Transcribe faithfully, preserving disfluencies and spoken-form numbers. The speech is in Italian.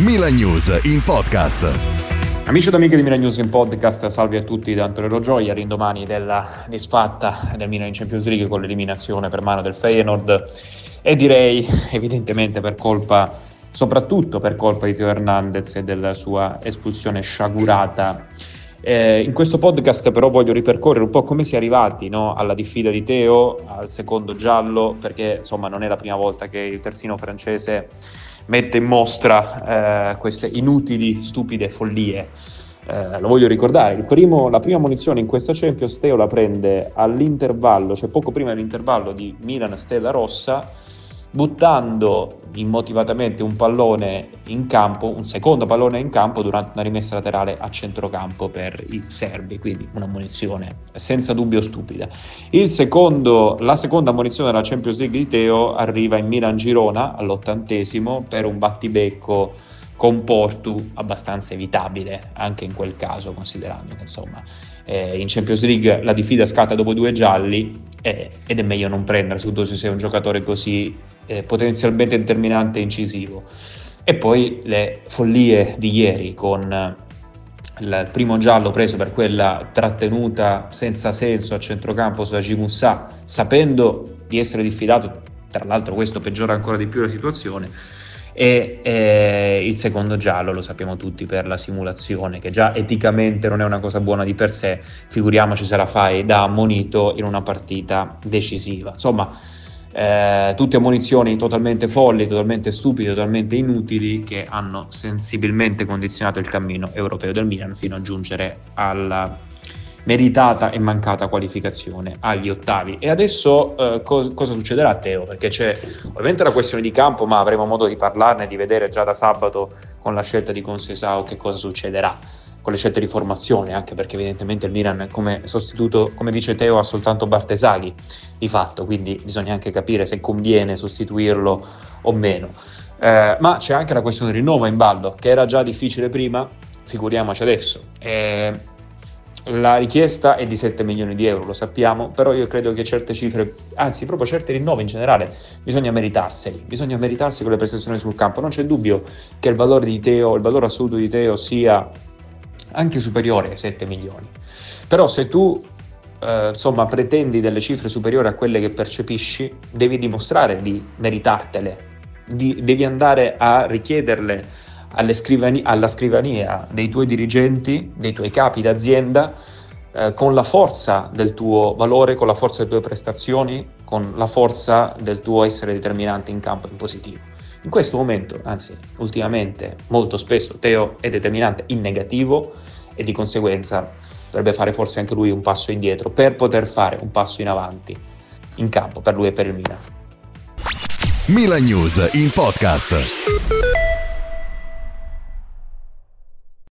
Milan News in podcast. Amici ed amiche di Milan News in podcast, salve a tutti da Antonio Gioia, all'indomani della disfatta del Milan in Champions League con l'eliminazione per mano del Feyenoord e direi evidentemente per colpa, soprattutto per colpa di Theo Hernandez e della sua espulsione sciagurata. Eh, in questo podcast però voglio ripercorrere un po' come si è arrivati, no, alla diffida di Theo, al secondo giallo, perché insomma non è la prima volta che il terzino francese mette in mostra eh, queste inutili, stupide follie. Eh, lo voglio ricordare, il primo, la prima munizione in questa Champions Theo la prende all'intervallo, cioè poco prima dell'intervallo di Milan-Stella Rossa, buttando immotivatamente un pallone in campo, un secondo pallone in campo durante una rimessa laterale a centrocampo per i serbi, quindi una munizione senza dubbio stupida. Il secondo, la seconda munizione della Champions League di Theo arriva in Milan-Girona all'ottantesimo per un battibecco con Portu abbastanza evitabile anche in quel caso, considerando che insomma eh, in Champions League la diffida scatta dopo due gialli eh, ed è meglio non prendere, soprattutto se sei un giocatore così eh, potenzialmente determinante e incisivo. E poi le follie di ieri con il primo giallo preso per quella trattenuta senza senso a centrocampo su Haji Moussa, sapendo di essere diffidato, tra l'altro questo peggiora ancora di più la situazione. E eh, il secondo giallo lo sappiamo tutti per la simulazione, che già eticamente non è una cosa buona di per sé, figuriamoci se la fai da ammonito in una partita decisiva. Insomma eh, tutte ammonizioni totalmente folli, totalmente stupide, totalmente inutili, che hanno sensibilmente condizionato il cammino europeo del Milan fino a giungere alla meritata e mancata qualificazione agli ottavi. E adesso eh, co- cosa succederà a Theo? Perché c'è ovviamente la questione di campo, ma avremo modo di parlarne, di vedere già da sabato con la scelta di Conceição che cosa succederà con le scelte di formazione, anche perché evidentemente il Milan come sostituto, come dice Theo, ha soltanto Bartesaghi di fatto, quindi bisogna anche capire se conviene sostituirlo o meno. Eh, ma c'è anche la questione del rinnovo in ballo, che era già difficile prima, figuriamoci adesso. Eh, La richiesta è di sette milioni di euro, lo sappiamo, però io credo che certe cifre, anzi proprio certi rinnovi in generale, bisogna meritarseli, bisogna meritarsi con le prestazioni sul campo. Non c'è dubbio che il valore di Theo, il valore assoluto di Theo sia anche superiore ai sette milioni. Però se tu eh, insomma pretendi delle cifre superiori a quelle che percepisci, devi dimostrare di meritartele, di, devi andare a richiederle alle scrivani- alla scrivania dei tuoi dirigenti, dei tuoi capi d'azienda, eh, con la forza del tuo valore, con la forza delle tue prestazioni, con la forza del tuo essere determinante in campo in positivo. In questo momento, anzi ultimamente, molto spesso Theo è determinante in negativo e di conseguenza dovrebbe fare forse anche lui un passo indietro per poter fare un passo in avanti in campo per lui e per il Milan. Milan News in podcast.